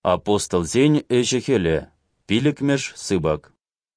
Апостол зень эшехеле, пилікмеш сыбак.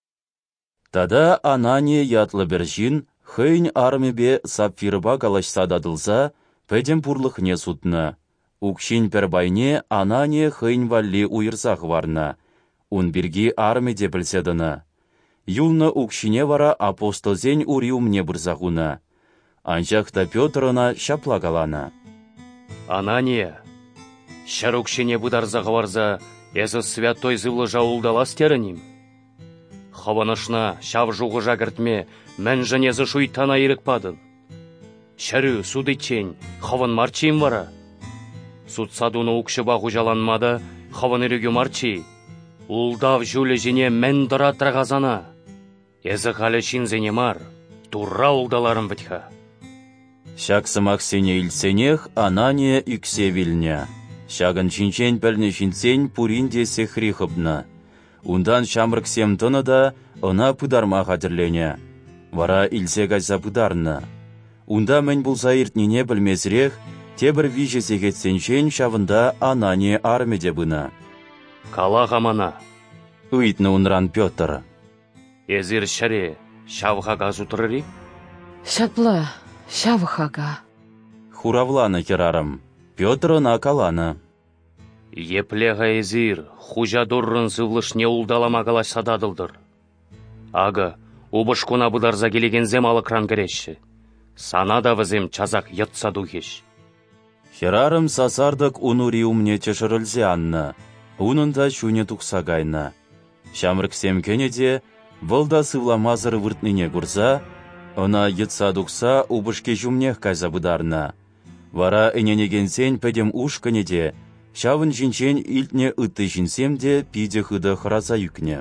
Тада Анания ятлы біржін, хыйн армебе сапфирба калашса дадылса, пәдем пурлықне сутна. Укшин пербайне Анания хыйн валли уйырсақ варна. Ун бірге армеде білседіна. Юлны укшине вара апостол зень уриумне бірзағуна. Анжақта Петрына шапла калана. Анания, шар укшине бұдарзаға варза, езі святой зывлы жаулдала стерінім. Хаванышна шав жуғы жагыртме, мән жынезі шуйтана ирікпадын. Шәрі судычен, хаван марчим вара. Суд садуны укшы бағу жаланмады, хаван үрігі марчи. Улдав жүлі жіне мән дыратырағазана. Езі қалы шинзене мар, турра улдаларым вітха. Шаксымақ сене илсенех Анания үксе вилня. Шагын чинчен пәліне шинсен пуринде сехрихыбна. Ундан шамрыксем тыны да она пыдарма хатырлене. Вара илсе кайса пыдарны. Унда мен булса иртнине білмезрех, тебір виже сегетсенчен шавында Анания армеде бына. Кала ғамана. Уйтны унран Петр. Езір шәре, шавғаға зутырыри? Шапла, шавғаға. Хуравланы керарым. Петрына каланы. Еплеға езір, хужа дұррын зывлышне улдалама калаш сададылдыр. Ага, убышкуна бұдарза келегензем алыкран кереші. Сана да візем чазақ йытса духеш. Херарым сасардық унуриумне чешірілзе анны. Унында шуне тұқса гайна. Шамрыксем кенеде, вылда сывламазыр выртныне гурза, она йытса дұқса убышке жумнех кайза бұдарна. Вара эненегенсен пәдем уш кенеде, шавын жинчен илтне үтті жинсем де пиде хыды хыраза юкне.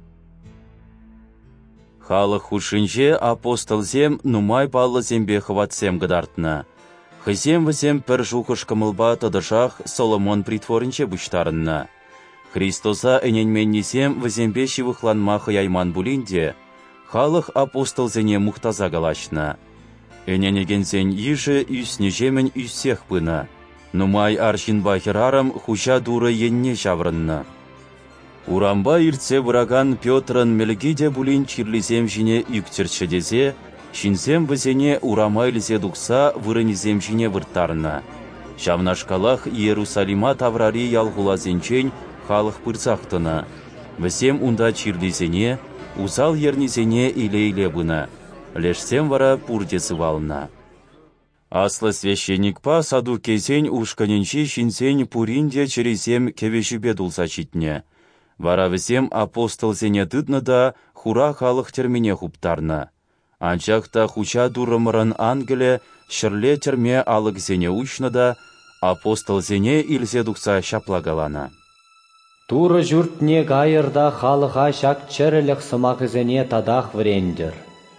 Халық хушынже апостол зем нумай балы зембе хватсем гыдартна. Хызем візем пір жухыш кымылба тадышах Соломон притворынче бұштарынна. Христоса эненменнесем візембе шивықланма хыяйман булинде, халық апостол зене мұқтаза галашна. Эненегенсен еші үсне жемен үссех пына. Нумай аршин бахирарым хуча дуры енне шаврынна. Урамба иртсе выраган Петрын мелгиде булин чирлизем жіне үктерші дезе, шинсем візене урама илзе дұқса вырынезем жіне вырттарына. Шавнашкалах Иерусалима таврари ялғулазенчен халық пырсақтына. Візем унда чирлизене, узал ернезене иле-иле бұна. Лешсем вара пурдесі валына. Аслы священник па саду кезен ушканенче шинсен пуринде черезем кевешібе дулса читне. Вара візем апостол зене дыдны да хура халық термене хуптарны. Анчақта хуча дурымырын ангеле шырле терме алық зене учны да апостол зене илзе дұқса шаплагалана. Туры жүртне гайырда халыға шак чәрілік сымақ зене тадақ врендер.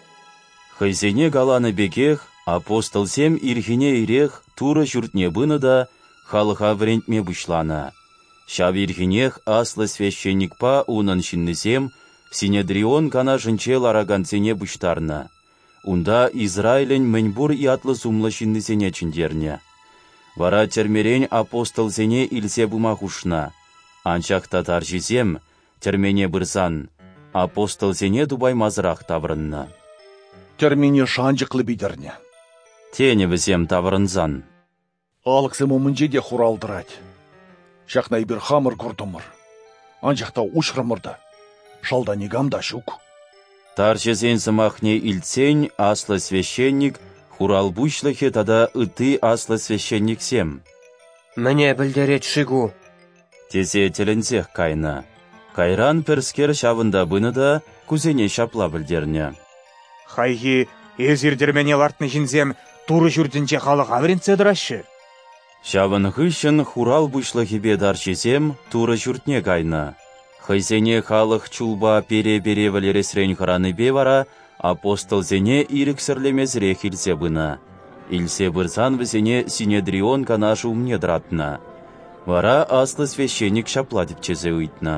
Хызене галаны бекех, апостол зем ирхине ирех туры жүртне быны да халыға врендме бұшлана. Шав ирхинех аслы священник па унын шиннесем Синедрион кана жынче лараганцене бұштарна. Унда Израилен мәнбур ятлы сумлы шиннесене чіндерне. Вара термерен апостол зене илсе бұма хушна. Анчақта таржизем, термене бірзан, апостол зене дубай мазырақ таврынна. Термене шанжықлы бидерне. Тені візем таврынзан. Алықсым омынжеде хуралдырать. Шақнай бір хамыр күрдімір. Анжақта ұшырымырды. Шалда негамда шук. Таржизен сымахне илтсен аслы священник, хурал бұшлыхе тада ыты аслы священник сем. Мне білдерет шигу. Тезе телензех кайна. Кайран перскер шавында быны да кузене шапла білдерне. Хайги, езердермене лартны жинзем туры жүрдінче халық авренцедірашы. Шавын хыщын хурал бұшлыхе бедарчезем туры жүртне кайна. Хайзене халық чулба пере-пере валересрен храны бевара, апостол зене иріксірлемезре хилсе бына. Илсе бірзан візене Синедрион канашу умне дратна. Вара аслы священник шапладып чезе уйтна.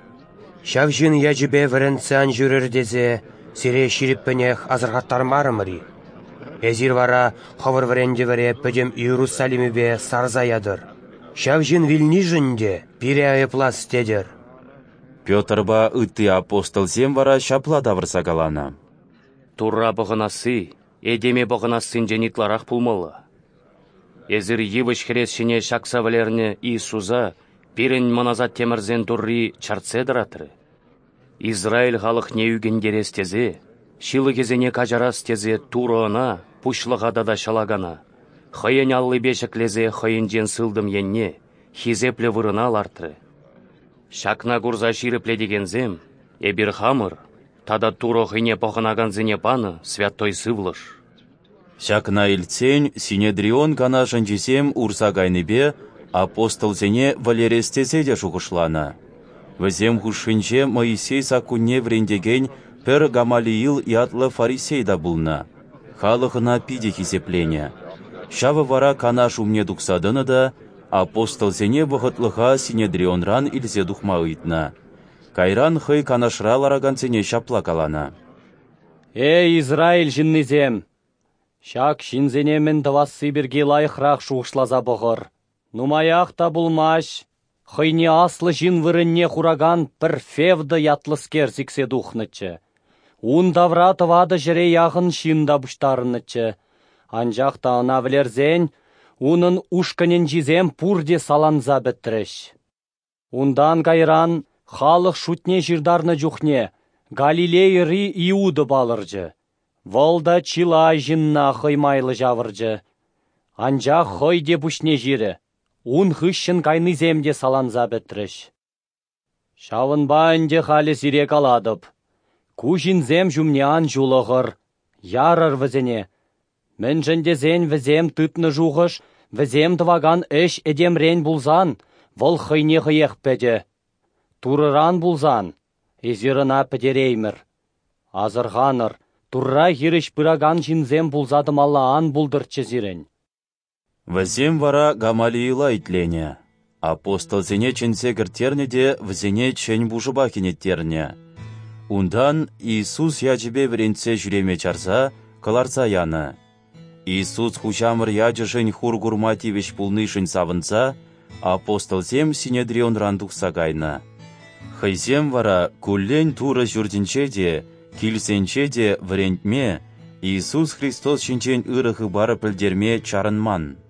Шавжын яжібе вірінцан жүрірдезе, сире ширіппенех азырғаттармарымыри. Эзир вара хавыр віренде віре пөдем Иерусалимі бе сарзаядыр. Шавжин вильнижінде пире айыплас тедер. Петрба ытты апостолсем вара шапла давырса калана. Турра бұғынасы, эдеме бұғынасын женитларақ пулмалы. Эзір евыш хресшіне шақса валеріне Иисуза пирен маназат темірзен турри чарцедіратыры. Израиль халық неуген дерестезе, шилы кезене кажарас тезе турона, пушлығада да шалагана. Хайын аллы бешіклезе хайын жен сылдым енне, хизепле вырына лартыры. Шакна гурза ширипле дегензем, эбір хамыр, тада туро хыне похынаган зене паны святой сывлыш. Шакна илцень Синедрион кана жынжесем урса гайныбе апостол зене Валерестезе де шуғышлана. Візем хушынче Моисей сакуне врендеген пер Гамалиил и атлы фарисей да булна. Халықына пиде хизеплене. Шавы вара кана шумне дуксадыны да апостол зене вғытлыға Синедрионран илзе духма ыйтна. Кайран хый канашралараган зене шапла калана. Эй, Израиль жиннизем! Шак шинзенемен давасы бірге лайықрақ шуғышлаза бұғыр. Нумаяқ та бұлмаш, хыйне аслы жин вырынне хураган бір февді ятлыскер зіксе духнычы. Ун давратывады жіре яғын шинда бұштарынычы. Анжақ та ана вілерзен, унын ушканен жизем пурде саланза біттіріш. Ундан кайран халық шутне жирдарны жүхне, Галилей ри Иуды балыржы. Волда чила жинна хыймайлы жавыржы. Анжақ хой де бұшне жирі. Ун хыщын кайны земде саланза біттіріш. Шавынбайынде халі зирек аладып. Кужин зем жүмнеан жулығыр. Ярыр візіне. Мен жінде зен візем тытны жуғыш, візем дваган эш эдемрен булзан, вол хыйне хыех пәді. Турыран булзан, езіріна пәдереймір. Азырғаныр, турра хиріш пыраган жинзем булзадым аллаан булдырчы зирен. Візем вара Гамалиила итлене. Апостол зене ченсе кіртерне де візене чен бужыба кенеттерне. Ундан Иисус ячебе вренце жүреме чарса, каларса яны. Иисус хучамыр ячышын хургурмативеш пулнышын савынса, апостол зем Синедрион рандукса гайна. Хайзем вара куллен туры жүрдінче де, килсенче де врентме, Иисус Христос шинчен ырығы бары пілдерме чарынман.